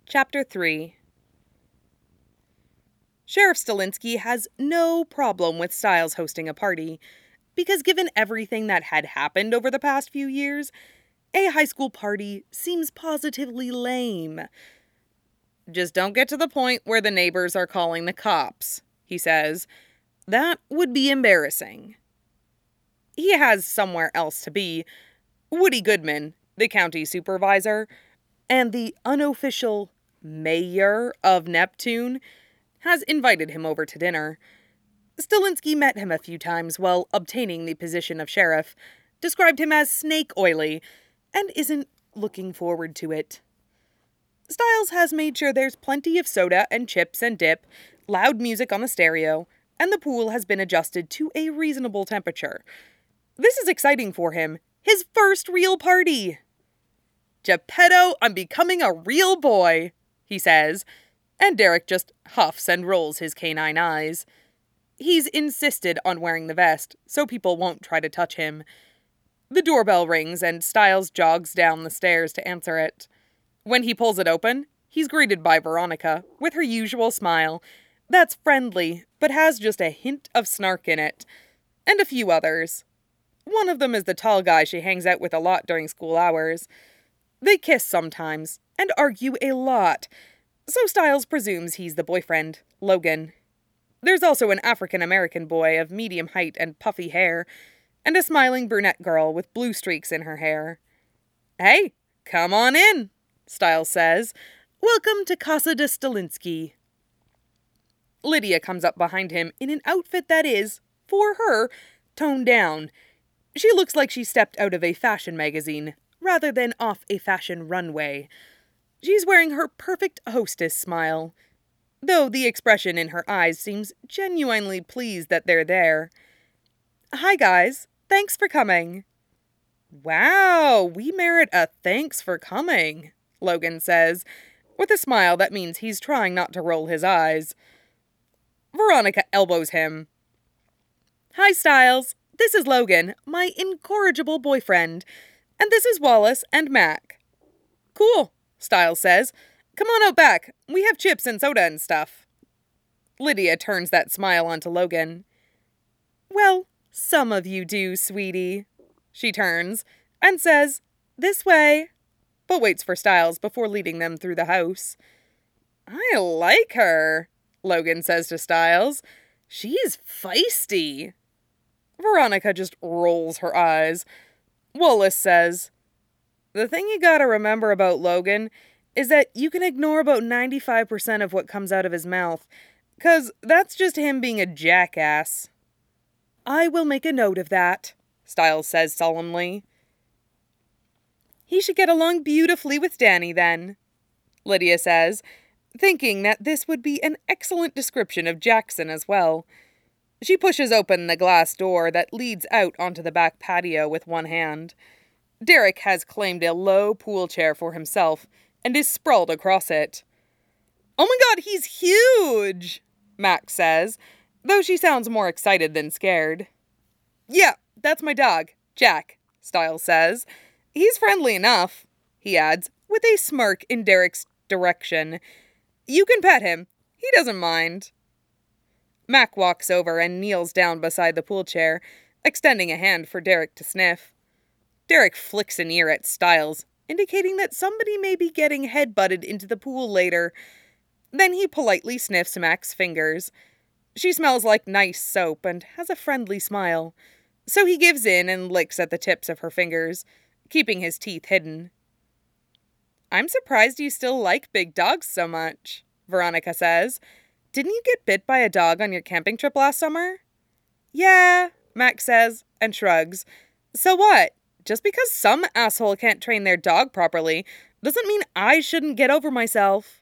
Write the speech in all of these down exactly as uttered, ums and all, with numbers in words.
Chapter three. Sheriff Stilinski has no problem with Stiles hosting a party, because given everything that had happened over the past few years, a high school party seems positively lame. "Just don't get to the point where the neighbors are calling the cops," he says. "That would be embarrassing." He has somewhere else to be. Woody Goodman, the county supervisor, and the unofficial mayor of Neptune, has invited him over to dinner. Stilinski met him a few times while obtaining the position of sheriff, described him as snake oily, and isn't looking forward to it. Stiles has made sure there's plenty of soda and chips and dip, loud music on the stereo, and the pool has been adjusted to a reasonable temperature. This is exciting for him. His first real party. "Geppetto, I'm becoming a real boy," he says, and Derek just huffs and rolls his canine eyes. He's insisted on wearing the vest, so people won't try to touch him. The doorbell rings and Stiles jogs down the stairs to answer it. When he pulls it open, he's greeted by Veronica, with her usual smile. That's friendly, but has just a hint of snark in it. And a few others. One of them is the tall guy she hangs out with a lot during school hours. They kiss sometimes, and argue a lot, so Stiles presumes he's the boyfriend, Logan. There's also an African-American boy of medium height and puffy hair, and a smiling brunette girl with blue streaks in her hair. "Hey, come on in," Stiles says. "Welcome to Casa de Stilinski." Lydia comes up behind him in an outfit that is, for her, toned down. She looks like she stepped out of a fashion magazine, rather than off a fashion runway. She's wearing her perfect hostess smile, though the expression in her eyes seems genuinely pleased that they're there. "Hi guys, thanks for coming." "Wow, we merit a thanks for coming," Logan says, with a smile that means he's trying not to roll his eyes. Veronica elbows him. "Hi Stiles, this is Logan, my incorrigible boyfriend, and this is Wallace and Mac." "Cool," Stiles says. "Come on out back. We have chips and soda and stuff." Lydia turns that smile onto Logan. "Well, some of you do, sweetie." She turns and says, "This way," but waits for Stiles before leading them through the house. "I like her," Logan says to Stiles. "She's feisty." Veronica just rolls her eyes. Wallace says, "The thing you gotta remember about Logan is that you can ignore about ninety-five percent of what comes out of his mouth, 'cause that's just him being a jackass." "I will make a note of that," Stiles says solemnly. "He should get along beautifully with Danny, then," Lydia says, thinking that this would be an excellent description of Jackson as well. She pushes open the glass door that leads out onto the back patio with one hand. Derek has claimed a low pool chair for himself and is sprawled across it. "Oh my god, he's huge!" Mac says, though she sounds more excited than scared. "Yeah, that's my dog, Jack," Stiles says. "He's friendly enough," he adds, with a smirk in Derek's direction. "You can pet him. He doesn't mind." Mac walks over and kneels down beside the pool chair, extending a hand for Derek to sniff. Derek flicks an ear at Stiles, indicating that somebody may be getting head-butted into the pool later. Then he politely sniffs Mac's fingers. She smells like nice soap and has a friendly smile, so he gives in and licks at the tips of her fingers, keeping his teeth hidden. "I'm surprised you still like big dogs so much," Veronica says. "Didn't you get bit by a dog on your camping trip last summer?" "Yeah," Mac says, and shrugs. "So what? Just because some asshole can't train their dog properly doesn't mean I shouldn't get over myself."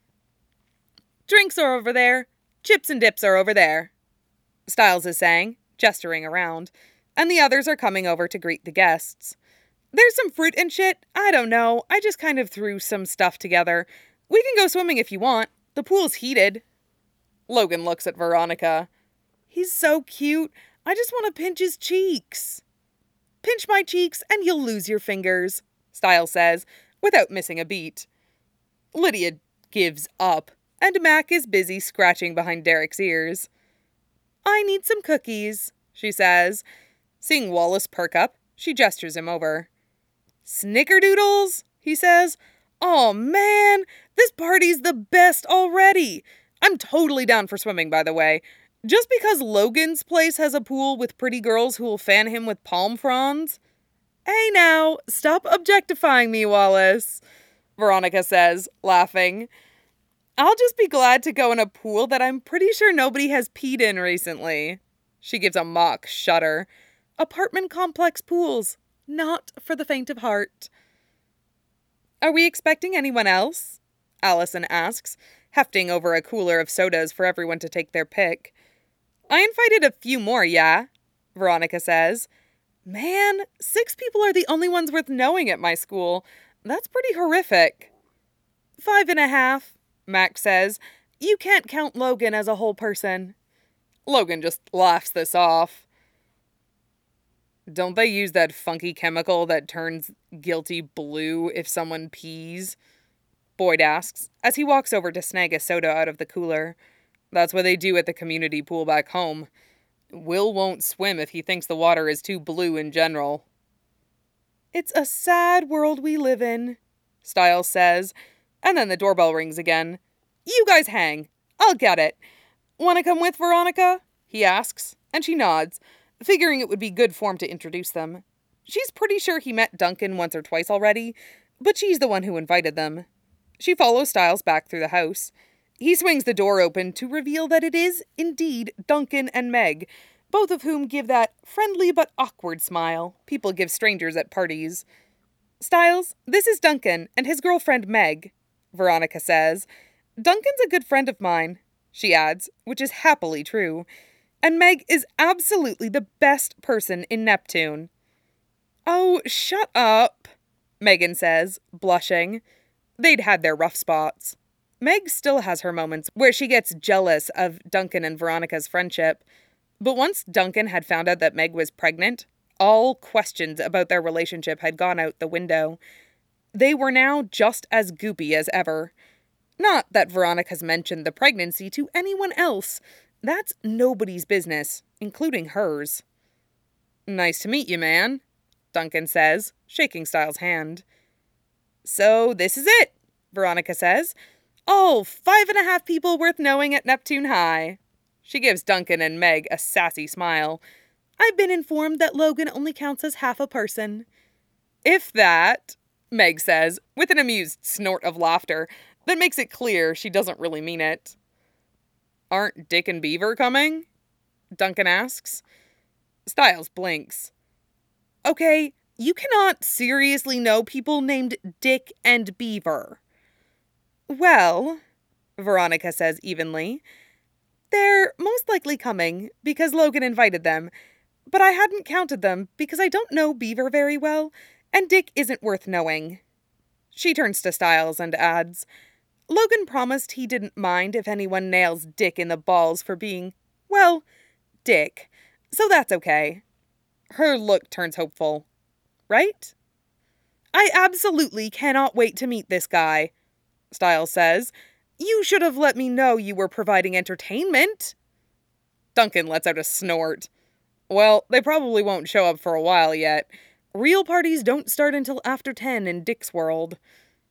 "Drinks are over there. Chips and dips are over there," Stiles is saying, gesturing around, and the others are coming over to greet the guests. "There's some fruit and shit. I don't know. I just kind of threw some stuff together. We can go swimming if you want. The pool's heated." Logan looks at Veronica. "He's so cute. I just want to pinch his cheeks." "Pinch my cheeks and you'll lose your fingers," Stiles says, without missing a beat. Lydia gives up, and Mac is busy scratching behind Derek's ears. "I need some cookies," she says. Seeing Wallace perk up, she gestures him over. "Snickerdoodles?" he says. "Oh man, this party's the best already. I'm totally down for swimming, by the way. Just because Logan's place has a pool with pretty girls who will fan him with palm fronds." "Hey now, stop objectifying me, Wallace," Veronica says, laughing. "I'll just be glad to go in a pool that I'm pretty sure nobody has peed in recently." She gives a mock shudder. Apartment complex pools, not for the faint of heart. "Are we expecting anyone else?" Allison asks, hefting over a cooler of sodas for everyone to take their pick. "I invited a few more, yeah," Veronica says. "Man, six people are the only ones worth knowing at my school. That's pretty horrific." "Five and a half," Max says. "You can't count Logan as a whole person." Logan just laughs this off. "Don't they use that funky chemical that turns guilty blue if someone pees?" Boyd asks, as he walks over to snag a soda out of the cooler. "That's what they do at the community pool back home. Will won't swim if he thinks the water is too blue in general." "It's a sad world we live in," Stiles says, and then the doorbell rings again. "You guys hang. I'll get it. Want to come with, Veronica?" he asks, and she nods, figuring it would be good form to introduce them. She's pretty sure he met Duncan once or twice already, but she's the one who invited them. She follows Stiles back through the house. He swings the door open to reveal that it is, indeed, Duncan and Meg, both of whom give that friendly but awkward smile people give strangers at parties. "Stiles, this is Duncan and his girlfriend Meg," Veronica says. "Duncan's a good friend of mine," she adds, which is happily true. "And Meg is absolutely the best person in Neptune." "Oh, shut up," Megan says, blushing. They'd had their rough spots. Meg still has her moments where she gets jealous of Duncan and Veronica's friendship. But once Duncan had found out that Meg was pregnant, all questions about their relationship had gone out the window. They were now just as goopy as ever. Not that Veronica's mentioned the pregnancy to anyone else. That's nobody's business, including hers. "Nice to meet you, man," Duncan says, shaking Stiles' hand. "So this is it," Veronica says. "All five and a half people worth knowing at Neptune High." She gives Duncan and Meg a sassy smile. "I've been informed that Logan only counts as half a person." "If that," Meg says, with an amused snort of laughter that makes it clear she doesn't really mean it. "Aren't Dick and Beaver coming?" Duncan asks. Stiles blinks. "Okay, you cannot seriously know people named Dick and Beaver." "Well," Veronica says evenly, "they're most likely coming because Logan invited them, but I hadn't counted them because I don't know Beaver very well, and Dick isn't worth knowing." She turns to Stiles and adds, "Logan promised he didn't mind if anyone nails Dick in the balls for being, well, Dick, so that's okay." Her look turns hopeful. "Right?" "I absolutely cannot wait to meet this guy," Stiles says. "You should have let me know you were providing entertainment." Duncan lets out a snort. "Well, they probably won't show up for a while yet. Real parties don't start until after ten in Dick's world.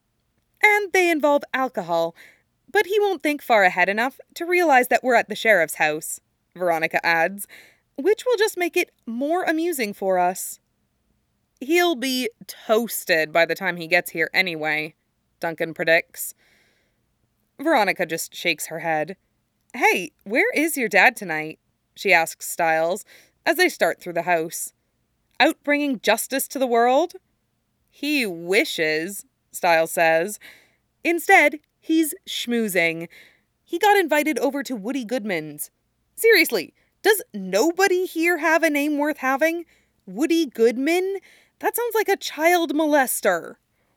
And they involve alcohol, but he won't think far ahead enough to realize that we're at the sheriff's house," Veronica adds, "which will just make it more amusing for us." "He'll be toasted by the time he gets here anyway," Duncan predicts. Veronica just shakes her head. "Hey, where is your dad tonight?" she asks Stiles as they start through the house. "Out bringing justice to the world?" "He wishes," Stiles says. "Instead, he's schmoozing. He got invited over to Woody Goodman's. Seriously, does nobody here have a name worth having? Woody Goodman? That sounds like a child molester."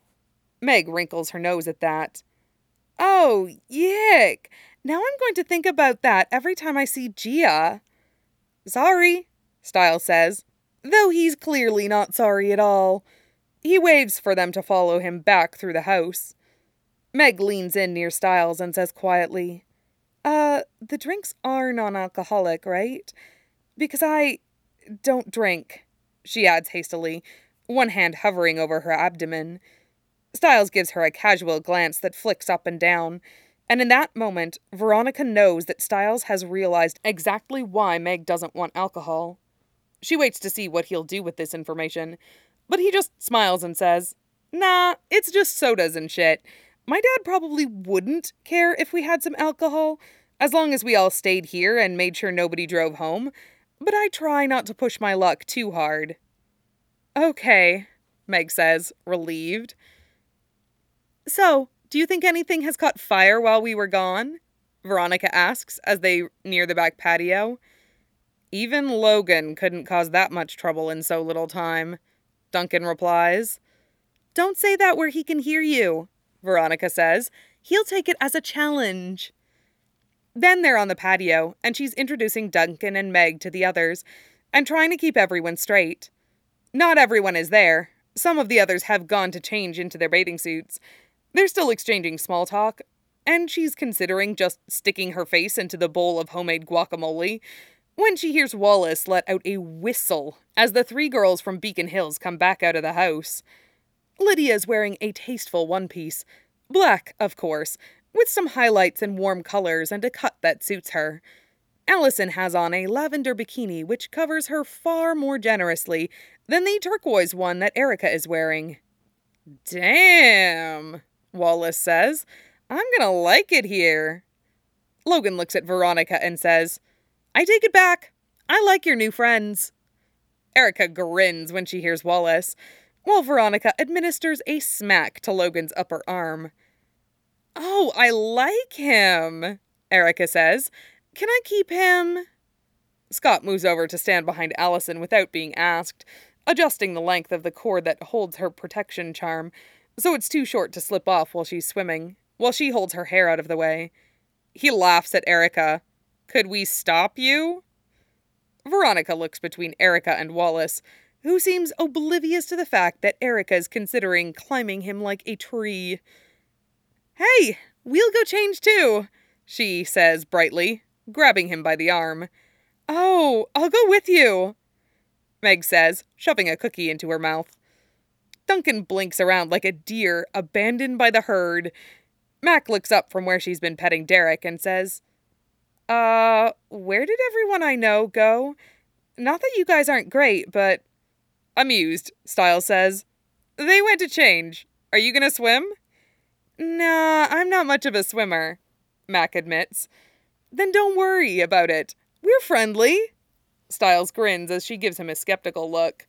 Meg wrinkles her nose at that. "Oh, yick. Now I'm going to think about that every time I see Gia." "Sorry," Stiles says, though he's clearly not sorry at all. He waves for them to follow him back through the house. Meg leans in near Styles and says quietly, Uh, the drinks are non-alcoholic, right? Because I don't drink, she adds hastily, one hand hovering over her abdomen. Styles gives her a casual glance that flicks up and down, and in that moment, Veronica knows that Styles has realized exactly why Meg doesn't want alcohol. She waits to see what he'll do with this information, but he just smiles and says, Nah, it's just sodas and shit. My dad probably wouldn't care if we had some alcohol, as long as we all stayed here and made sure nobody drove home, but I try not to push my luck too hard. Okay, Meg says, relieved. So, do you think anything has caught fire while we were gone? Veronica asks as they near the back patio. Even Logan couldn't cause that much trouble in so little time, Duncan replies. Don't say that where he can hear you, Veronica says. He'll take it as a challenge. Then they're on the patio, and she's introducing Duncan and Meg to the others, and trying to keep everyone straight. Not everyone is there. Some of the others have gone to change into their bathing suits. They're still exchanging small talk, and she's considering just sticking her face into the bowl of homemade guacamole, when she hears Wallace let out a whistle as the three girls from Beacon Hills come back out of the house. Lydia's wearing a tasteful one-piece, black, of course, with some highlights and warm colors and a cut that suits her. Allison has on a lavender bikini which covers her far more generously than the turquoise one that Erica is wearing. Damn, Wallace says. I'm gonna like it here. Logan looks at Veronica and says, I take it back. I like your new friends. Erica grins when she hears Wallace, while Veronica administers a smack to Logan's upper arm. Oh, I like him, Erica says. Can I keep him? Scott moves over to stand behind Allison without being asked, adjusting the length of the cord that holds her protection charm, so it's too short to slip off while she's swimming, while she holds her hair out of the way. He laughs at Erica. Could we stop you? Veronica looks between Erica and Wallace, who seems oblivious to the fact that Erica is considering climbing him like a tree. Hey, we'll go change too, she says brightly, grabbing him by the arm. Oh, I'll go with you, Meg says, shoving a cookie into her mouth. Duncan blinks around like a deer abandoned by the herd. Mac looks up from where she's been petting Derek and says, Uh, where did everyone I know go? Not that you guys aren't great, but... Amused, Styles says. They went to change. Are you gonna swim? Nah, I'm not much of a swimmer, Mac admits. Then don't worry about it. We're friendly. Styles grins as she gives him a skeptical look.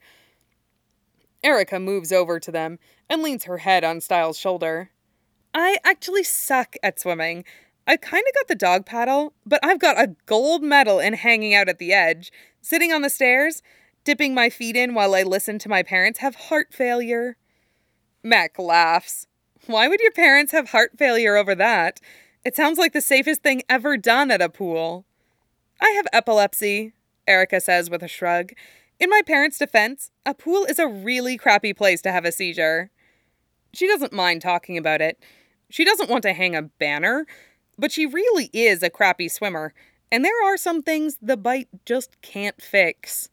Erica moves over to them and leans her head on Styles' shoulder. I actually suck at swimming. I kind of got the dog paddle, but I've got a gold medal in hanging out at the edge, sitting on the stairs, dipping my feet in while I listen to my parents have heart failure. Mac laughs. Why would your parents have heart failure over that? It sounds like the safest thing ever done at a pool. I have epilepsy, Erica says with a shrug. In my parents' defense, a pool is a really crappy place to have a seizure. She doesn't mind talking about it. She doesn't want to hang a banner, but she really is a crappy swimmer, and there are some things the bite just can't fix.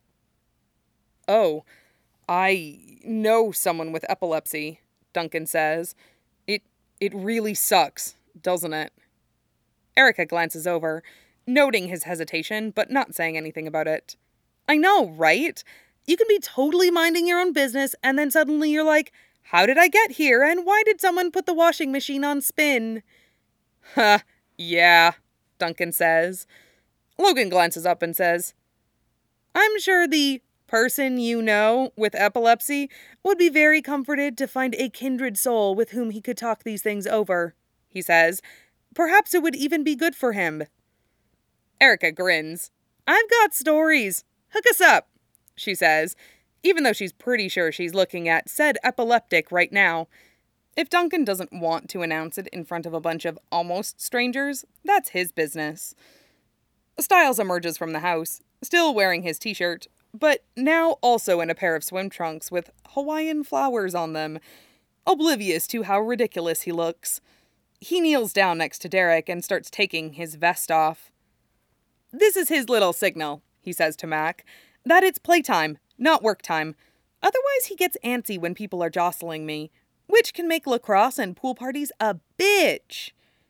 Oh, I know someone with epilepsy, Duncan says. It it really sucks, doesn't it? Erica glances over, noting his hesitation, but not saying anything about it. I know, right? You can be totally minding your own business, and then suddenly you're like, how did I get here, and why did someone put the washing machine on spin? Huh, yeah, Duncan says. Logan glances up and says, I'm sure the person you know with epilepsy would be very comforted to find a kindred soul with whom he could talk these things over, he says. Perhaps it would even be good for him. Erica grins. I've got stories. Hook us up, she says, even though she's pretty sure she's looking at said epileptic right now. If Duncan doesn't want to announce it in front of a bunch of almost strangers, that's his business. Styles emerges from the house, still wearing his t-shirt, but now also in a pair of swim trunks with Hawaiian flowers on them. oblivious to how ridiculous he looks. He kneels down next to Derek and starts taking his vest off. "This is his little signal," he says to Mac, "that it's playtime, not work time. Otherwise he gets antsy when people are jostling me, which can make lacrosse and pool parties a bitch."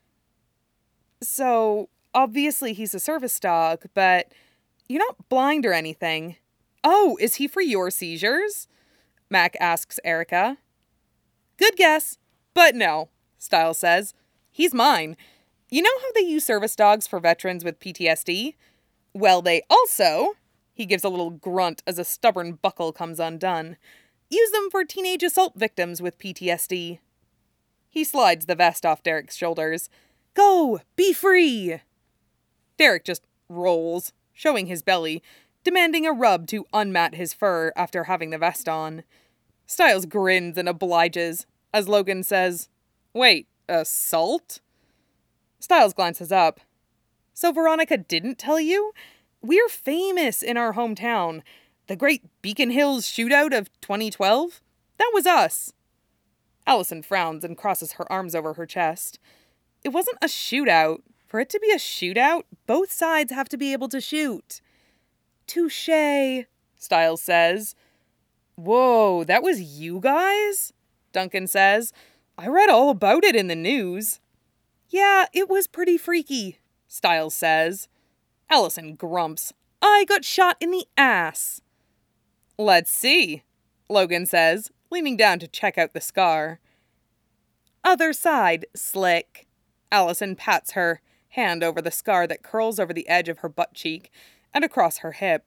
So, obviously he's a service dog, but you're not blind or anything. "Oh, is he for your seizures?" Mac asks Erica. "Good guess, but no," Stiles says. "He's mine. You know how they use service dogs for veterans with P T S D? Well, they also," he gives a little grunt as a stubborn buckle comes undone, "use them for teenage assault victims with P T S D. He slides the vest off Derek's shoulders. "Go! Be free!" Derek just rolls, showing his belly, demanding a rub to unmat his fur after having the vest on. Stiles grins and obliges, as Logan says, "Wait, assault?" Stiles glances up. "So Veronica didn't tell you? We're famous in our hometown. The great Beacon Hills shootout of twenty twelve? That was us." Allison frowns and crosses her arms over her chest. "It wasn't a shootout. For it to be a shootout, both sides have to be able to shoot." "Touché," Stiles says. "Whoa, that was you guys?" Duncan says. "I read all about it in the news." "Yeah, it was pretty freaky," Stiles says. Allison grumps. "I got shot in the ass." "Let's see," Logan says, leaning down to check out the scar. "Other side, slick." Allison pats her hand over the scar that curls over the edge of her butt cheek and across her hip.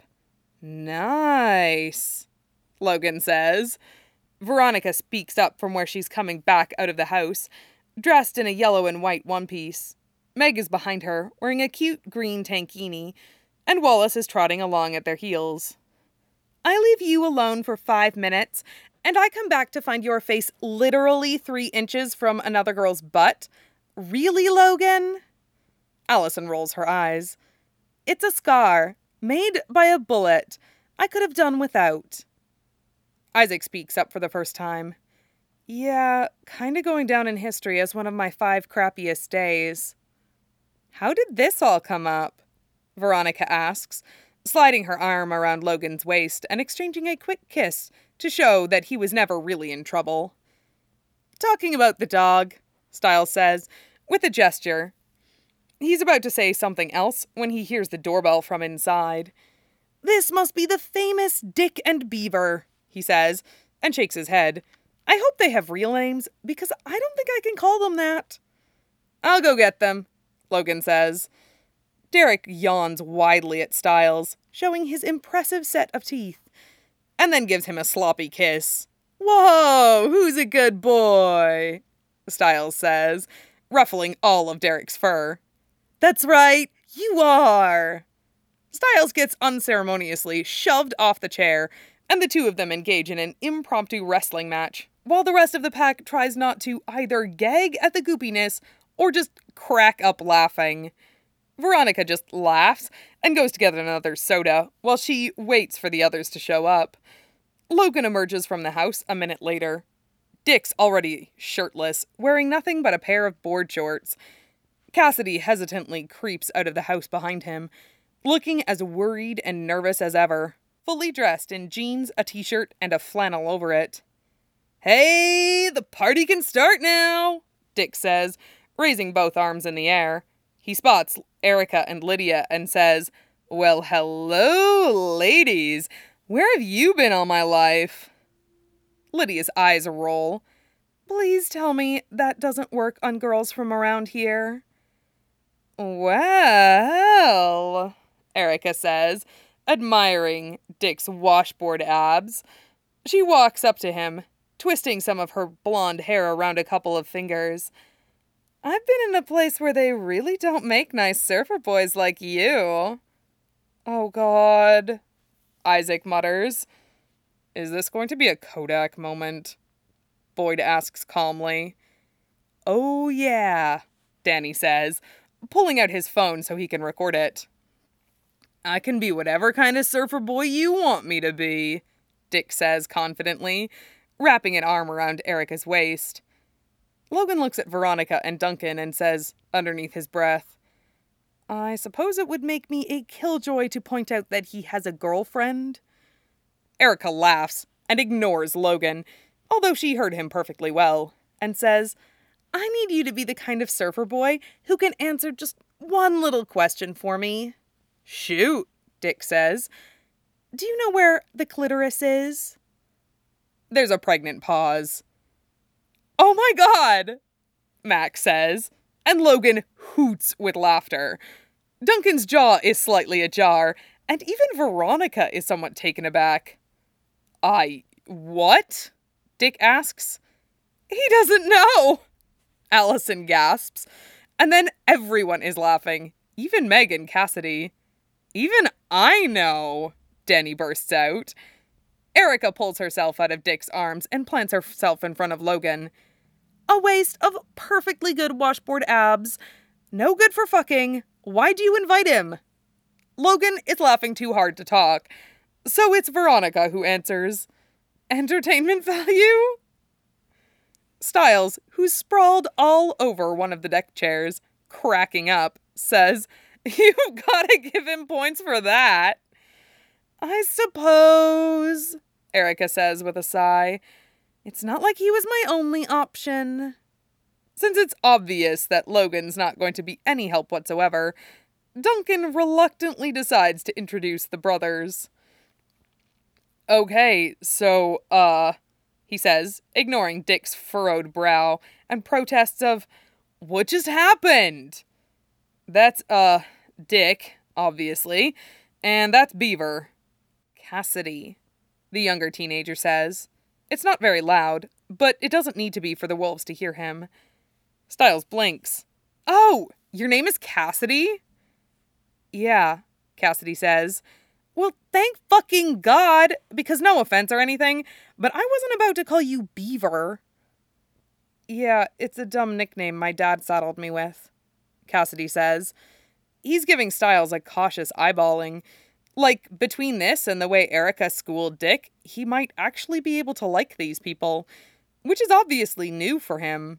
"Nice," Logan says. Veronica speaks up from where she's coming back out of the house, dressed in a yellow and white one-piece. Meg is behind her, wearing a cute green tankini, and Wallace is trotting along at their heels. "I leave you alone for five minutes, and I come back to find your face literally three inches from another girl's butt. Really, Logan?" Allison rolls her eyes. "It's a scar, made by a bullet. I could have done without." Isaac speaks up for the first time. "Yeah, kinda going down in history as one of my five crappiest days." "How did this all come up?" Veronica asks, sliding her arm around Logan's waist and exchanging a quick kiss to show that he was never really in trouble. "Talking about the dog," Stiles says, with a gesture. He's about to say something else when he hears the doorbell from inside. "This must be the famous Dick and Beaver," he says, and shakes his head. "I hope they have real names, because I don't think I can call them that." "I'll go get them," Logan says. Derek yawns widely at Stiles, showing his impressive set of teeth, and then gives him a sloppy kiss. "Whoa, who's a good boy?" Stiles says, ruffling all of Derek's fur. "That's right, you are." Stiles gets unceremoniously shoved off the chair, and the two of them engage in an impromptu wrestling match, while the rest of the pack tries not to either gag at the goopiness or just crack up laughing. Veronica just laughs and goes to get another soda, while she waits for the others to show up. Logan emerges from the house a minute later. Dick's already shirtless, wearing nothing but a pair of board shorts. Cassidy hesitantly creeps out of the house behind him, looking as worried and nervous as ever, fully dressed in jeans, a t-shirt, and a flannel over it. "Hey, the party can start now," Dick says, raising both arms in the air. He spots Erica and Lydia and says, "Well, hello, ladies. Where have you been all my life?" Lydia's eyes roll. "Please tell me that doesn't work on girls from around here." "Well," Erica says, admiring Dick's washboard abs. She walks up to him, twisting some of her blonde hair around a couple of fingers. "I've been in a place where they really don't make nice surfer boys like you." "Oh, God," Isaac mutters. "Is this going to be a Kodak moment?" Boyd asks calmly. "Oh, yeah," Danny says, pulling out his phone so he can record it. "I can be whatever kind of surfer boy you want me to be," Dick says confidently, wrapping an arm around Erica's waist. Logan looks at Veronica and Duncan and says, underneath his breath, I suppose it would make me a killjoy to point out that he has a girlfriend. Erica laughs and ignores Logan, although she heard him perfectly well, and says, I need you to be the kind of surfer boy who can answer just one little question for me. Shoot, Dick says. Do you know where the clitoris is? There's a pregnant pause. Oh my God, Mac says, and Logan hoots with laughter. Duncan's jaw is slightly ajar, and even Veronica is somewhat taken aback. I... what? Dick asks. He doesn't know, Allison gasps, and then everyone is laughing, even Meg and Cassidy. Even I know, Denny bursts out. Erica pulls herself out of Dick's arms and plants herself in front of Logan. A waist of perfectly good washboard abs. No good for fucking. Why'd you invite him? Logan is laughing too hard to talk, so it's Veronica who answers. Entertainment value? Styles, who's sprawled all over one of the deck chairs, cracking up, says, You've gotta give him points for that. I suppose, Erica says with a sigh. It's not like he was my only option. Since it's obvious that Logan's not going to be any help whatsoever, Duncan reluctantly decides to introduce the brothers. Okay, so, uh, he says, ignoring Dick's furrowed brow and protests of, what just happened? That's, uh, Dick, obviously, and that's Beaver. Cassidy, the younger teenager says. It's not very loud, but it doesn't need to be for the wolves to hear him. Styles blinks. Oh, your name is Cassidy? Yeah, Cassidy says. Well, thank fucking God, because no offense or anything, but I wasn't about to call you Beaver. Yeah, it's a dumb nickname my dad saddled me with, Cassidy says. He's giving Styles a cautious eyeballing. Like, between this and the way Erica schooled Dick, he might actually be able to like these people, which is obviously new for him.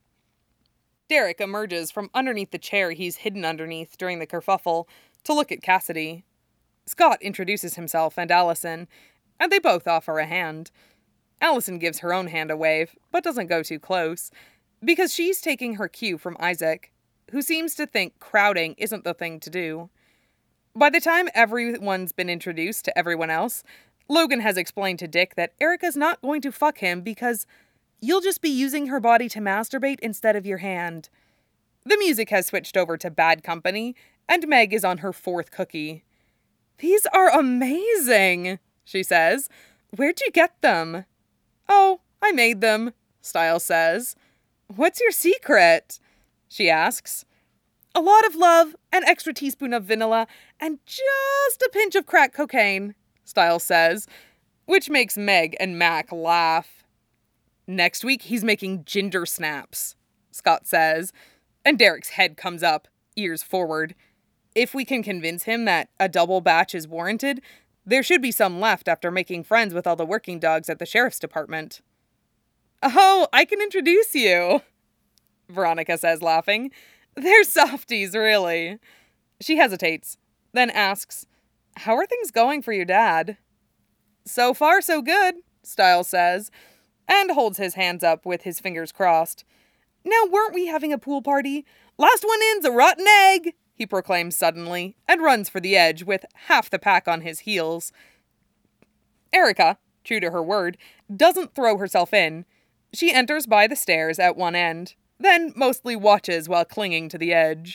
Derek emerges from underneath the chair he's hidden underneath during the kerfuffle to look at Cassidy. Scott introduces himself and Allison, and they both offer a hand. Allison gives her own hand a wave, but doesn't go too close, because she's taking her cue from Isaac, who seems to think crowding isn't the thing to do. By the time everyone's been introduced to everyone else, Logan has explained to Dick that Erica's not going to fuck him because you'll just be using her body to masturbate instead of your hand. The music has switched over to Bad Company, and Meg is on her fourth cookie. These are amazing, she says. Where'd you get them? Oh, I made them, Styles says. What's your secret? She asks. A lot of love, an extra teaspoon of vanilla, and just a pinch of crack cocaine, Styles says, which makes Meg and Mac laugh. Next week, he's making ginger snaps, Scott says, and Derek's head comes up, ears forward. If we can convince him that a double batch is warranted, there should be some left after making friends with all the working dogs at the sheriff's department. Oh, I can introduce you, Veronica says, laughing. They're softies, really. She hesitates, then asks, How are things going for your dad? So far, so good, Styles says, and holds his hands up with his fingers crossed. Now, weren't we having a pool party? Last one in's a rotten egg, he proclaims suddenly, and runs for the edge with half the pack on his heels. Erica, true to her word, doesn't throw herself in. She enters by the stairs at one end, then mostly watches while clinging to the edge.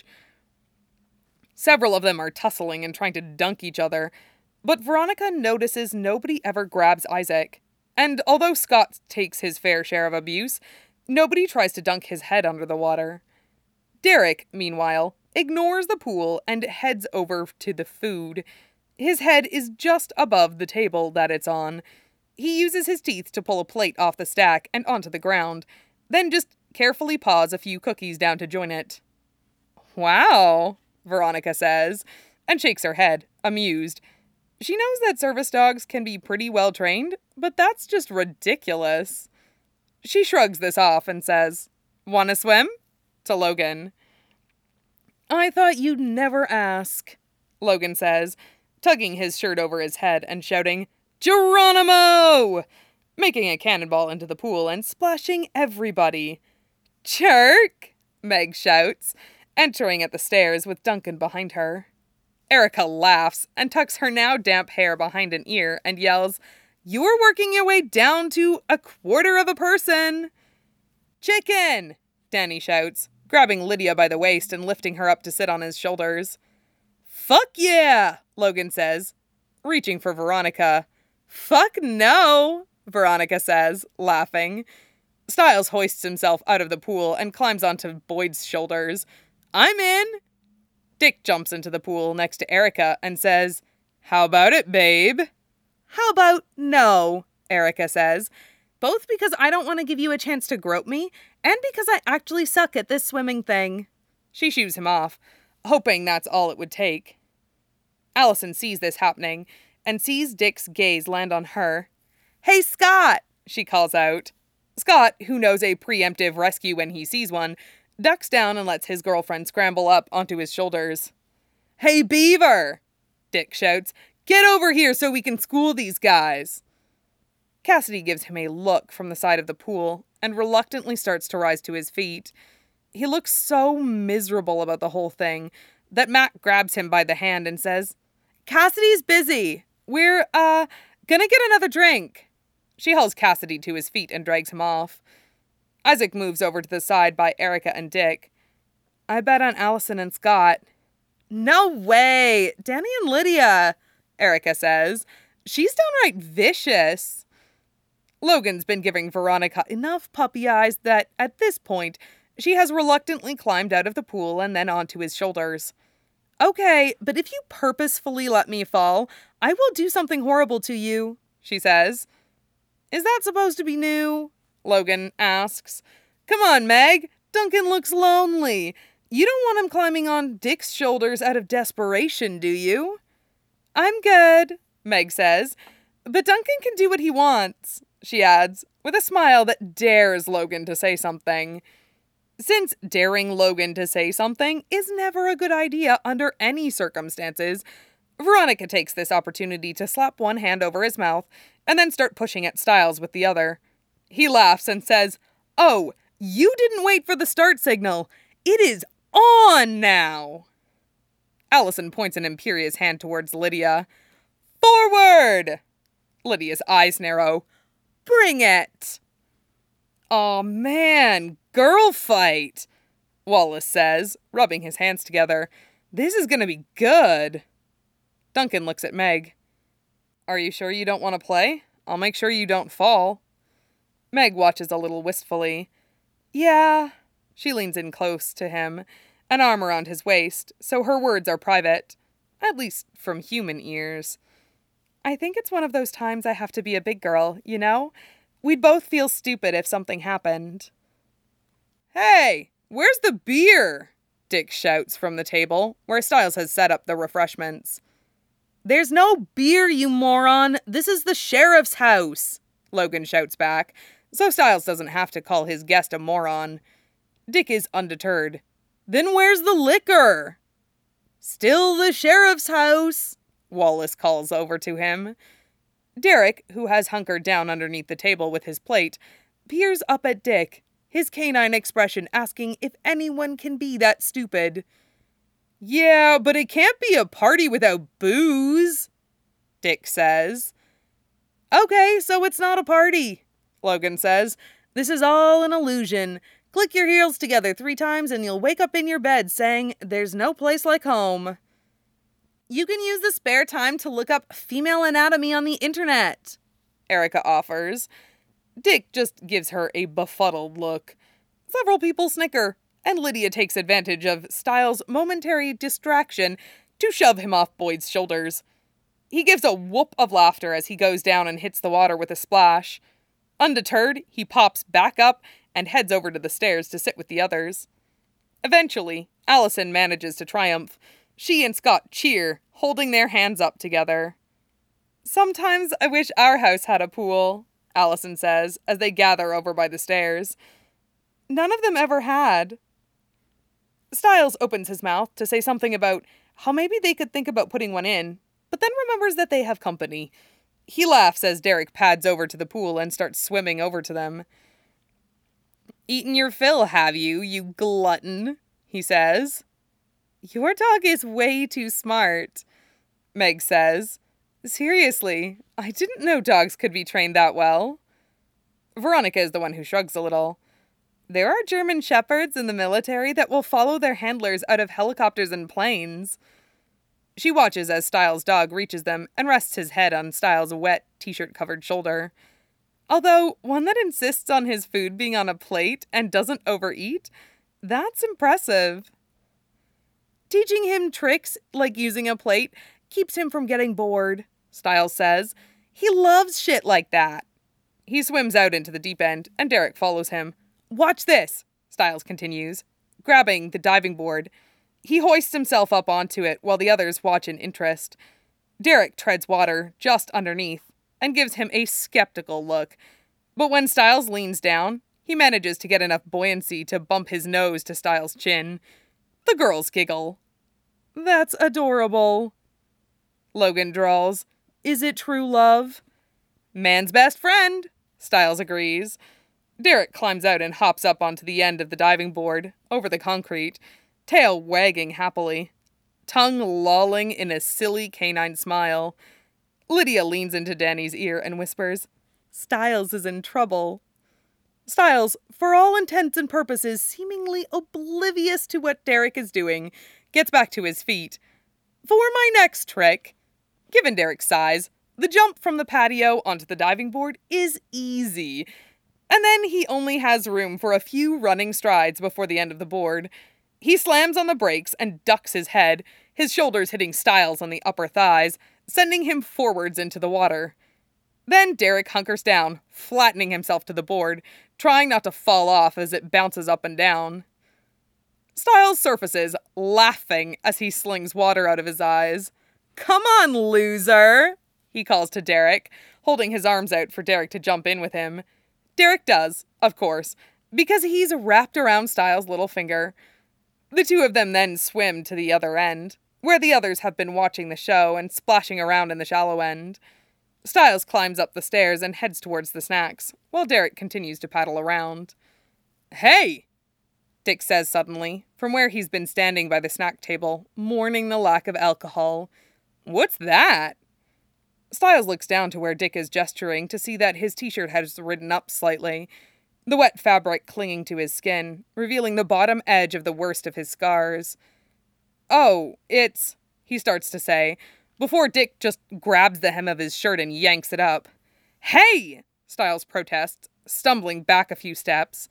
Several of them are tussling and trying to dunk each other, but Veronica notices nobody ever grabs Isaac, and although Scott takes his fair share of abuse, nobody tries to dunk his head under the water. Derek, meanwhile, ignores the pool and heads over to the food. His head is just above the table that it's on. He uses his teeth to pull a plate off the stack and onto the ground, then just carefully paws a few cookies down to join it. Wow, Veronica says, and shakes her head, amused. She knows that service dogs can be pretty well trained, but that's just ridiculous. She shrugs this off and says, "Wanna swim?" to Logan. "I thought you'd never ask," Logan says, tugging his shirt over his head and shouting, "Geronimo!" making a cannonball into the pool and splashing everybody. "Jerk!" Meg shouts, entering at the stairs with Duncan behind her. Erica laughs and tucks her now damp hair behind an ear and yells, "You're working your way down to a quarter of a person." "Chicken!" Danny shouts, grabbing Lydia by the waist and lifting her up to sit on his shoulders. "Fuck yeah!" Logan says, reaching for Veronica. "Fuck no!" Veronica says, laughing. Stiles hoists himself out of the pool and climbs onto Boyd's shoulders. "I'm in!" Dick jumps into the pool next to Erica and says, "How about it, babe?" "How about no?" Erica says, both because I don't want to give you a chance to grope me, and because I actually suck at this swimming thing. She shoos him off, hoping that's all it would take. Allison sees this happening, and sees Dick's gaze land on her. "Hey, Scott!" she calls out. Scott, who knows a preemptive rescue when he sees one, ducks down and lets his girlfriend scramble up onto his shoulders. "Hey, Beaver!" Dick shouts. "Get over here so we can school these guys!" Cassidy gives him a look from the side of the pool and reluctantly starts to rise to his feet. He looks so miserable about the whole thing that Matt grabs him by the hand and says, "Cassidy's busy. We're, uh, gonna get another drink." She hauls Cassidy to his feet and drags him off. Isaac moves over to the side by Erica and Dick. "I bet on Allison and Scott." "No way! Danny and Lydia," Erica says. "She's downright vicious." Logan's been giving Veronica enough puppy eyes that, at this point, she has reluctantly climbed out of the pool and then onto his shoulders. "Okay, but if you purposefully let me fall, I will do something horrible to you," she says. "Is that supposed to be new?" Logan asks. "Come on, Meg. Duncan looks lonely. You don't want him climbing on Dick's shoulders out of desperation, do you?" "I'm good," Meg says. "But Duncan can do what he wants," she adds, with a smile that dares Logan to say something. Since daring Logan to say something is never a good idea under any circumstances, Veronica takes this opportunity to slap one hand over his mouth and then start pushing at Stiles with the other. He laughs and says, "Oh, you didn't wait for the start signal. It is on now." Allison points an imperious hand towards Lydia. "Forward!" Lydia's eyes narrow. "Bring it!" "Aw, man, girl fight," Wallace says, rubbing his hands together. "This is gonna be good." Duncan looks at Meg. "Are you sure you don't want to play? I'll make sure you don't fall." Meg watches a little wistfully. "Yeah." She leans in close to him, an arm around his waist, so her words are private, at least from human ears. "I think it's one of those times I have to be a big girl, you know? We'd both feel stupid if something happened." "Hey, where's the beer?" Dick shouts from the table, where Stiles has set up the refreshments. "There's no beer, you moron! This is the sheriff's house!" Logan shouts back, so Stiles doesn't have to call his guest a moron. Dick is undeterred. "Then where's the liquor?" "Still the sheriff's house," Wallace calls over to him. Derek, who has hunkered down underneath the table with his plate, peers up at Dick, his canine expression asking if anyone can be that stupid. "Yeah, but it can't be a party without booze," Dick says. "Okay, so it's not a party," Logan says. "This is all an illusion. Click your heels together three times and you'll wake up in your bed saying, 'There's no place like home.' You can use the spare time to look up female anatomy on the internet," Erica offers. Dick just gives her a befuddled look. Several people snicker, and Lydia takes advantage of Stiles' momentary distraction to shove him off Boyd's shoulders. He gives a whoop of laughter as he goes down and hits the water with a splash. Undeterred, he pops back up and heads over to the stairs to sit with the others. Eventually, Allison manages to triumph. She and Scott cheer, holding their hands up together. Sometimes I wish our house had a pool, Allison says, as they gather over by the stairs. None of them ever had. Stiles opens his mouth to say something about how maybe they could think about putting one in, but then remembers that they have company. He laughs as Derek pads over to the pool and starts swimming over to them. Eaten your fill, have you, you glutton, he says. Your dog is way too smart, Meg says. Seriously, I didn't know dogs could be trained that well. Veronica is the one who shrugs a little. There are German shepherds in the military that will follow their handlers out of helicopters and planes. She watches as Stiles' dog reaches them and rests his head on Stiles' wet, t-shirt-covered shoulder. Although, one that insists on his food being on a plate and doesn't overeat, that's impressive. Teaching him tricks like using a plate keeps him from getting bored, Stiles says. He loves shit like that. He swims out into the deep end, and Derek follows him. Watch this, Stiles continues, grabbing the diving board. He hoists himself up onto it while the others watch in interest. Derek treads water just underneath and gives him a skeptical look. But when Stiles leans down, he manages to get enough buoyancy to bump his nose to Stiles' chin. The girls giggle. That's adorable. Logan drawls. Is it true love? Man's best friend, Stiles agrees. Derek climbs out and hops up onto the end of the diving board, over the concrete, tail wagging happily, tongue lolling in a silly canine smile. Lydia leans into Danny's ear and whispers, Stiles is in trouble. Stiles, for all intents and purposes seemingly oblivious to what Derek is doing, gets back to his feet. For my next trick, given Derek's size, the jump from the patio onto the diving board is easy. And then he only has room for a few running strides before the end of the board. He slams on the brakes and ducks his head, his shoulders hitting Stiles on the upper thighs, sending him forwards into the water. Then Derek hunkers down, flattening himself to the board, trying not to fall off as it bounces up and down. Stiles surfaces, laughing as he slings water out of his eyes. Come on, loser, he calls to Derek, holding his arms out for Derek to jump in with him. Derek does, of course, because he's wrapped around Stiles' little finger. The two of them then swim to the other end, where the others have been watching the show and splashing around in the shallow end. Stiles climbs up the stairs and heads towards the snacks, while Derek continues to paddle around. Hey! Dick says suddenly, from where he's been standing by the snack table, mourning the lack of alcohol. What's that? Stiles looks down to where Dick is gesturing to see that his t-shirt has ridden up slightly, the wet fabric clinging to his skin, revealing the bottom edge of the worst of his scars. Oh, it's, he starts to say, before Dick just grabs the hem of his shirt and yanks it up. Hey! Stiles protests, stumbling back a few steps.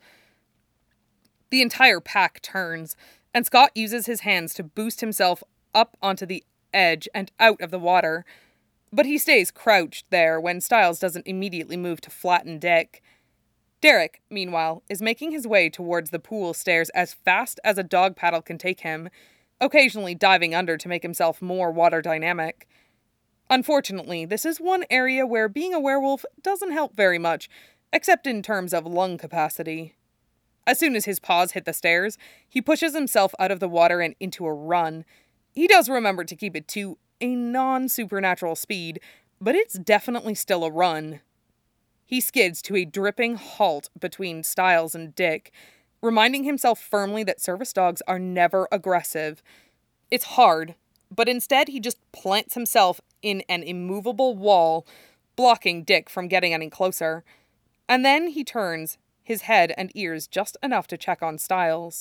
The entire pack turns, and Scott uses his hands to boost himself up onto the edge and out of the water. But he stays crouched there when Stiles doesn't immediately move to flatten Dick. Derek, meanwhile, is making his way towards the pool stairs as fast as a dog paddle can take him, occasionally diving under to make himself more water dynamic. Unfortunately, this is one area where being a werewolf doesn't help very much, except in terms of lung capacity. As soon as his paws hit the stairs, he pushes himself out of the water and into a run. He does remember to keep it to a non-supernatural speed, but it's definitely still a run. He skids to a dripping halt between Stiles and Dick, reminding himself firmly that service dogs are never aggressive. It's hard, but instead he just plants himself in an immovable wall, blocking Dick from getting any closer. And then he turns, his head and ears just enough to check on Stiles.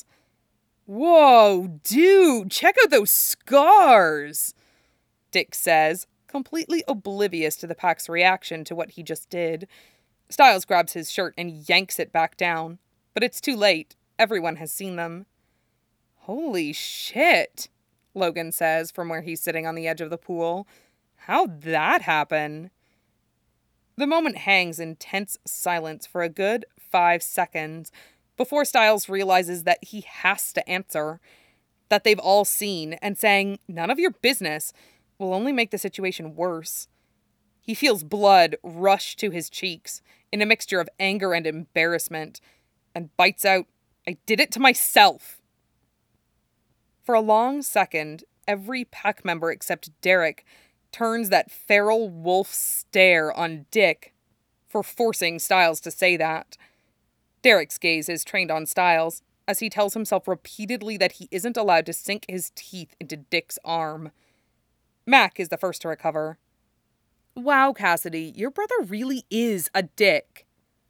Whoa, dude, check out those scars, Dick says, completely oblivious to the pack's reaction to what he just did. Stiles grabs his shirt and yanks it back down, but it's too late. Everyone has seen them. Holy shit, Logan says from where he's sitting on the edge of the pool. How'd that happen? The moment hangs in tense silence for a good five seconds before Stiles realizes that he has to answer, that they've all seen, and saying, none of your business, will only make the situation worse. He feels blood rush to his cheeks in a mixture of anger and embarrassment, and bites out, "I did it to myself." For a long second, every pack member except Derek turns that feral wolf stare on Dick for forcing Stiles to say that. Derek's gaze is trained on Stiles as he tells himself repeatedly that he isn't allowed to sink his teeth into Dick's arm. Mac is the first to recover. "Wow, Cassidy, your brother really is a dick."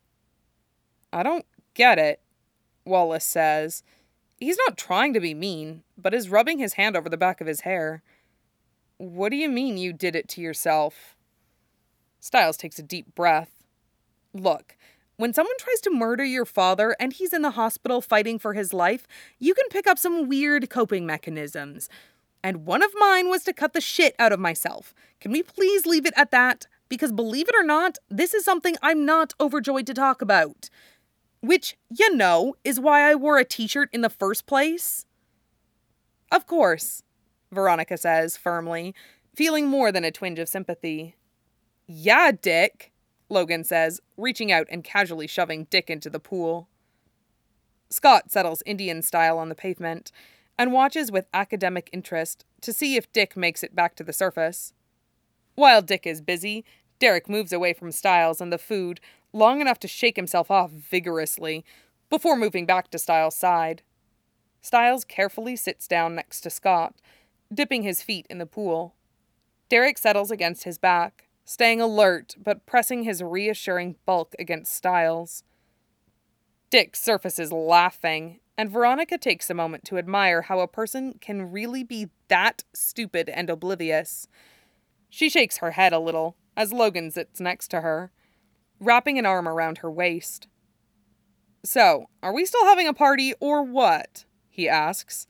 "I don't get it," Wallace says. He's not trying to be mean, but is rubbing his hand over the back of his hair. "What do you mean you did it to yourself?" Stiles takes a deep breath. "Look, when someone tries to murder your father and he's in the hospital fighting for his life, you can pick up some weird coping mechanisms. And one of mine was to cut the shit out of myself. Can we please leave it at that? Because believe it or not, this is something I'm not overjoyed to talk about. Which, you know, is why I wore a t-shirt in the first place." "Of course," Veronica says firmly, feeling more than a twinge of sympathy. "Yeah, Dick," Logan says, reaching out and casually shoving Dick into the pool. Scott settles Indian style on the pavement and watches with academic interest to see if Dick makes it back to the surface. While Dick is busy, Derek moves away from Stiles and the food long enough to shake himself off vigorously before moving back to Stiles' side. Stiles carefully sits down next to Scott, dipping his feet in the pool. Derek settles against his back, staying alert but pressing his reassuring bulk against Stiles. Dick surfaces laughing, and Veronica takes a moment to admire how a person can really be that stupid and oblivious. She shakes her head a little as Logan sits next to her, wrapping an arm around her waist. "So, are we still having a party or what?" he asks.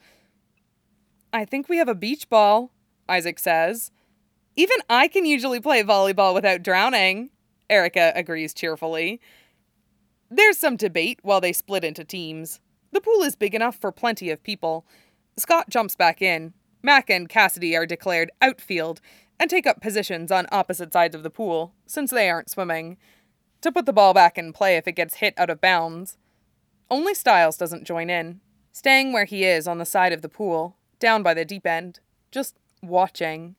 "I think we have a beach ball," Isaac says. "Even I can usually play volleyball without drowning," Erica agrees cheerfully. There's some debate while they split into teams. The pool is big enough for plenty of people. Scott jumps back in. Mac and Cassidy are declared outfield and take up positions on opposite sides of the pool, since they aren't swimming, to put the ball back in play if it gets hit out of bounds. Only Stiles doesn't join in, staying where he is on the side of the pool, down by the deep end, just watching.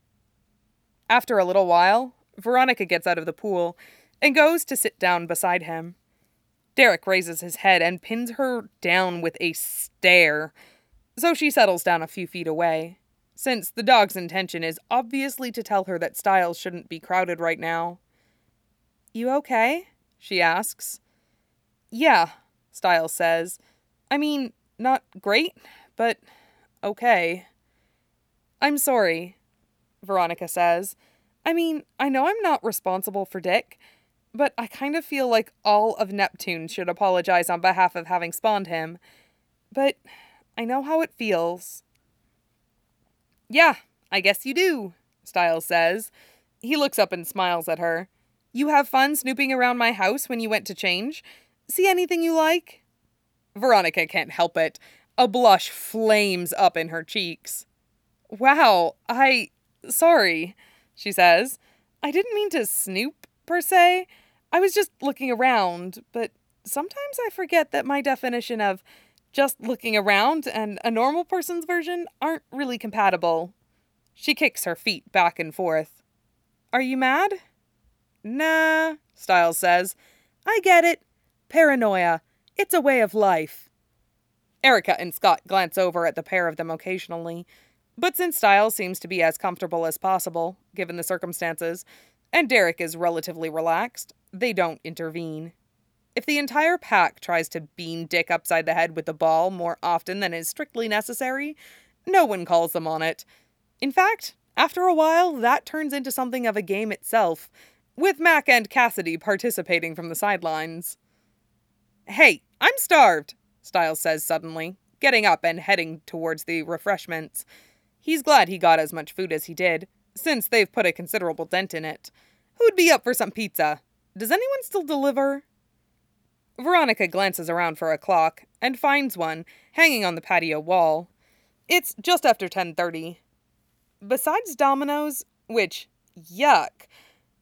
After a little while, Veronica gets out of the pool and goes to sit down beside him. Derek raises his head and pins her down with a stare, so she settles down a few feet away, since the dog's intention is obviously to tell her that Stiles shouldn't be crowded right now. "You okay?" she asks. "Yeah," Stiles says. "I mean, not great, but okay." "I'm sorry," Veronica says. "I mean, I know I'm not responsible for Dick, but I kind of feel like all of Neptune should apologize on behalf of having spawned him. But I know how it feels." "Yeah, I guess you do," Stiles says. He looks up and smiles at her. "You have fun snooping around my house when you went to change? See anything you like?" Veronica can't help it. A blush flames up in her cheeks. "Wow, I... sorry," she says. "I didn't mean to snoop, per se. I was just looking around, but sometimes I forget that my definition of just looking around and a normal person's version aren't really compatible." She kicks her feet back and forth. "Are you mad?" "Nah," Stiles says. "I get it. Paranoia. It's a way of life." Erica and Scott glance over at the pair of them occasionally, but since Stiles seems to be as comfortable as possible, given the circumstances, and Derek is relatively relaxed, they don't intervene. If the entire pack tries to bean Dick upside the head with the ball more often than is strictly necessary, no one calls them on it. In fact, after a while, that turns into something of a game itself, with Mac and Cassidy participating from the sidelines. "Hey, I'm starved," Stiles says suddenly, getting up and heading towards the refreshments. He's glad he got as much food as he did, since they've put a considerable dent in it. Who'd be up for some pizza? Does anyone still deliver? Veronica glances around for a clock and finds one hanging on the patio wall. It's just after ten thirty. Besides Domino's, which, yuck,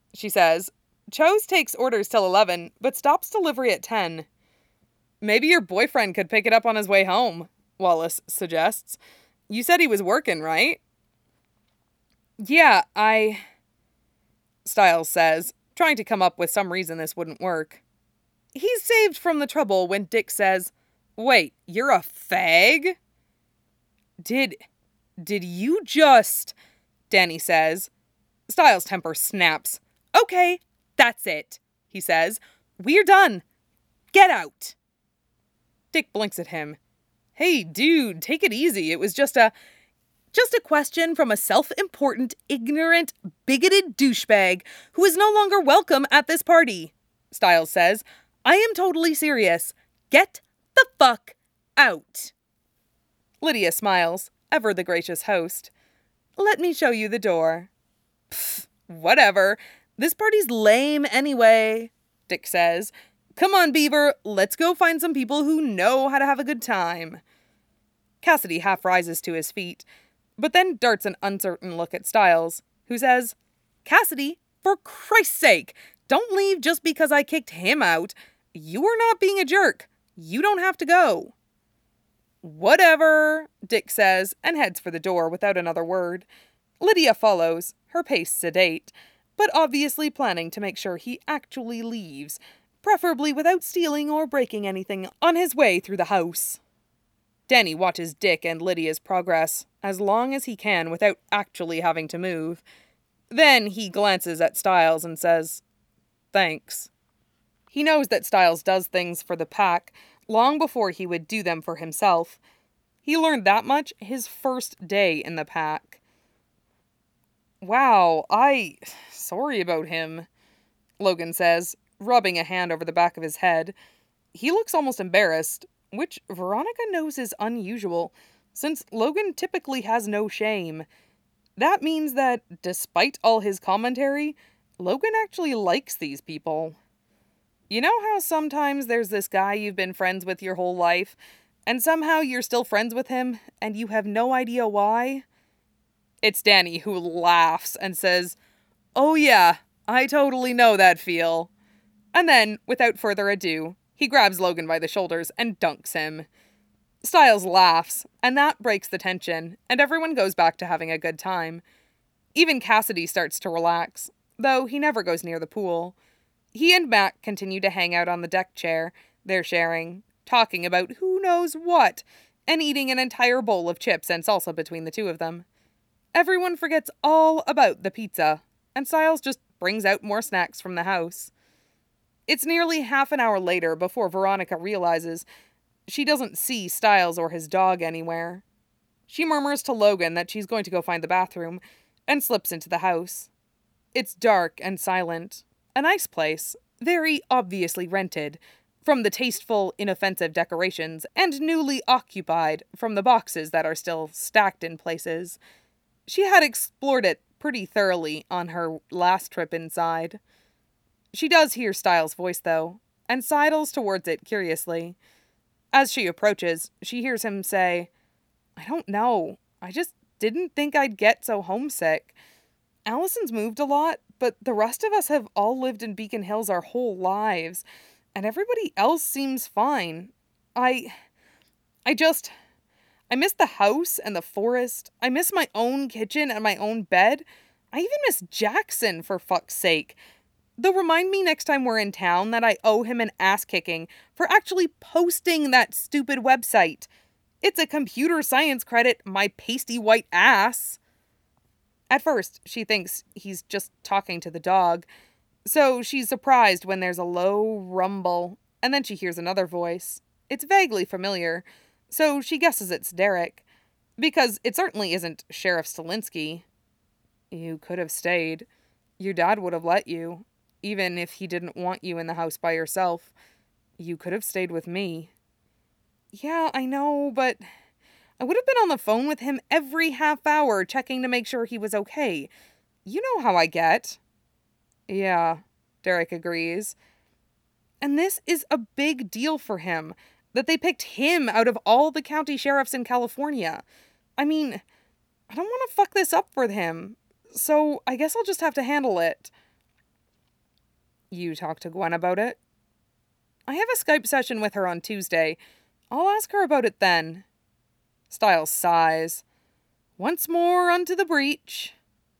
she says. Chose takes orders till eleven, but stops delivery at ten. Maybe your boyfriend could pick it up on his way home, Wallace suggests. You said he was working, right? Yeah, I... Stiles says, trying to come up with some reason this wouldn't work. He's saved from the trouble when Dick says, Wait, you're a fag? Did... Did you just... Danny says. Stiles' temper snaps. Okay, that's it, he says. We're done. Get out. Dick blinks at him. Hey, dude, take it easy. It was just a... Just a question from a self-important, ignorant, bigoted douchebag who is no longer welcome at this party, Stiles says. I am totally serious. Get the fuck out. Lydia smiles, ever the gracious host. Let me show you the door. Pfft, whatever. This party's lame anyway, Dick says. Come on, Beaver, let's go find some people who know how to have a good time. Cassidy half rises to his feet, but then darts an uncertain look at Stiles, who says, Cassidy, for Christ's sake, don't leave just because I kicked him out. You are not being a jerk. You don't have to go. Whatever, Dick says, and heads for the door without another word. Lydia follows, her pace sedate, but obviously planning to make sure he actually leaves, preferably without stealing or breaking anything on his way through the house. Danny watches Dick and Lydia's progress as long as he can without actually having to move. Then he glances at Stiles and says, Thanks. He knows that Stiles does things for the pack long before he would do them for himself. He learned that much his first day in the pack. Wow, I... sorry about him, Logan says, rubbing a hand over the back of his head. He looks almost embarrassed, which Veronica knows is unusual, since Logan typically has no shame. That means that, despite all his commentary, Logan actually likes these people. You know how sometimes there's this guy you've been friends with your whole life, and somehow you're still friends with him, and you have no idea why? It's Danny who laughs and says, Oh yeah, I totally know that feel. And then, without further ado, he grabs Logan by the shoulders and dunks him. Stiles laughs, and that breaks the tension, and everyone goes back to having a good time. Even Cassidy starts to relax, though he never goes near the pool. He and Mac continue to hang out on the deck chair they're sharing, talking about who knows what, and eating an entire bowl of chips and salsa between the two of them. Everyone forgets all about the pizza, and Stiles just brings out more snacks from the house. It's nearly half an hour later before Veronica realizes she doesn't see Stiles or his dog anywhere. She murmurs to Logan that she's going to go find the bathroom and slips into the house. It's dark and silent. A nice place, very obviously rented, from the tasteful, inoffensive decorations, and newly occupied from the boxes that are still stacked in places. She had explored it pretty thoroughly on her last trip inside. She does hear Stiles' voice, though, and sidles towards it curiously. As she approaches, she hears him say, I don't know. I just didn't think I'd get so homesick. Allison's moved a lot, but the rest of us have all lived in Beacon Hills our whole lives, and everybody else seems fine. I... I just... I miss the house and the forest. I miss my own kitchen and my own bed. I even miss Jackson, for fuck's sake. Though remind me next time we're in town that I owe him an ass-kicking for actually posting that stupid website. It's a computer science credit, my pasty white ass. At first, she thinks he's just talking to the dog, so she's surprised when there's a low rumble, and then she hears another voice. It's vaguely familiar, so she guesses it's Derek, because it certainly isn't Sheriff Stilinski. You could have stayed. Your dad would have let you. Even if he didn't want you in the house by yourself, you could have stayed with me. Yeah, I know, but I would have been on the phone with him every half hour checking to make sure he was okay. You know how I get. Yeah, Derek agrees. And this is a big deal for him, that they picked him out of all the county sheriffs in California. I mean, I don't want to fuck this up for him, so I guess I'll just have to handle it. You talked to Gwen about it? I have a Skype session with her on Tuesday. I'll ask her about it then. Styles sighs. Once more unto the breach.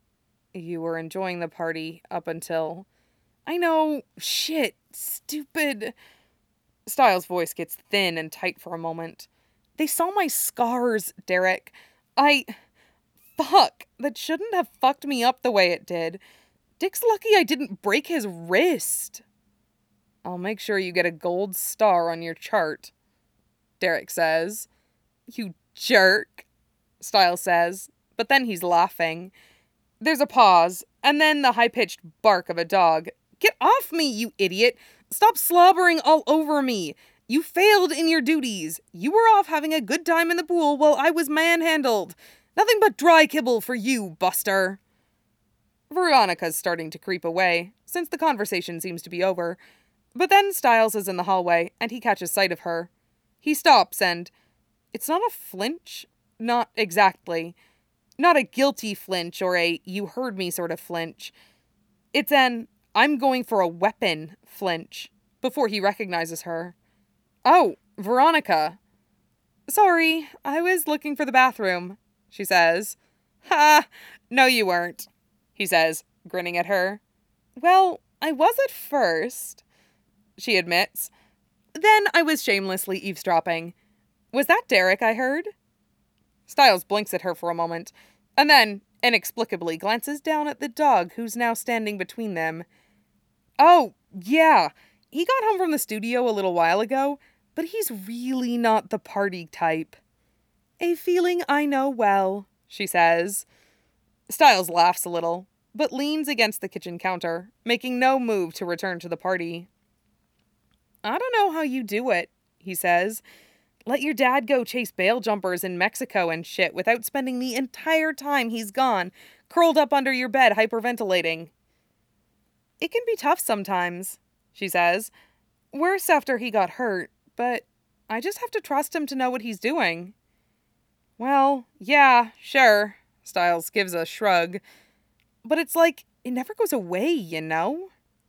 You were enjoying the party up until... I know. Shit. Stupid. Styles' voice gets thin and tight for a moment. They saw my scars, Derek. I... Fuck. That shouldn't have fucked me up the way it did. Dick's lucky I didn't break his wrist. I'll make sure you get a gold star on your chart, Derek says. You jerk, Styles says, but then he's laughing. There's a pause, and then the high-pitched bark of a dog. Get off me, you idiot! Stop slobbering all over me! You failed in your duties. You were off having a good time in the pool while I was manhandled. Nothing but dry kibble for you, Buster. Veronica's starting to creep away, since the conversation seems to be over. But then Styles is in the hallway, and he catches sight of her. He stops, and... It's not a flinch. Not exactly. Not a guilty flinch or a you heard me sort of flinch. It's an I'm going for a weapon flinch, before he recognizes her. Oh, Veronica. Sorry, I was looking for the bathroom, she says. Ha, no you weren't, he says, grinning at her. Well, I was at first, she admits. Then I was shamelessly eavesdropping. Was that Derek I heard? Styles blinks at her for a moment, and then, inexplicably, glances down at the dog who's now standing between them. Oh, yeah, he got home from the studio a little while ago, but he's really not the party type. A feeling I know well, she says. Styles laughs a little, but leans against the kitchen counter, making no move to return to the party. I don't know how you do it, he says. Let your dad go chase bail jumpers in Mexico and shit without spending the entire time he's gone curled up under your bed hyperventilating. It can be tough sometimes, she says. Worse after he got hurt, but I just have to trust him to know what he's doing. Well, yeah, sure, Styles gives a shrug. But it's like, it never goes away, you know?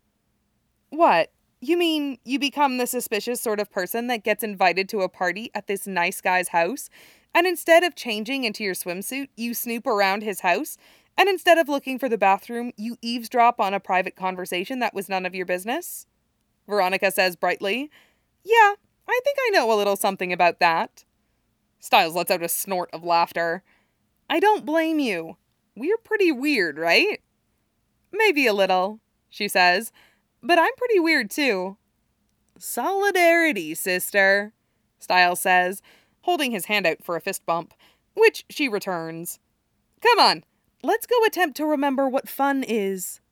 What? You mean you become the suspicious sort of person that gets invited to a party at this nice guy's house, and instead of changing into your swimsuit, you snoop around his house, and instead of looking for the bathroom, you eavesdrop on a private conversation that was none of your business? Veronica says brightly. Yeah, I think I know a little something about that. Styles lets out a snort of laughter. I don't blame you. We're pretty weird, right? Maybe a little, she says. But I'm pretty weird, too. Solidarity, sister, Styles says, holding his hand out for a fist bump, which she returns. Come on, let's go attempt to remember what fun is.